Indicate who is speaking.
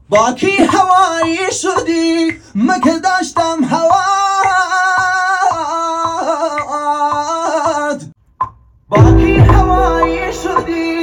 Speaker 1: با کی هوایی شدی من که داشتم هوات، با کی هوایی شدی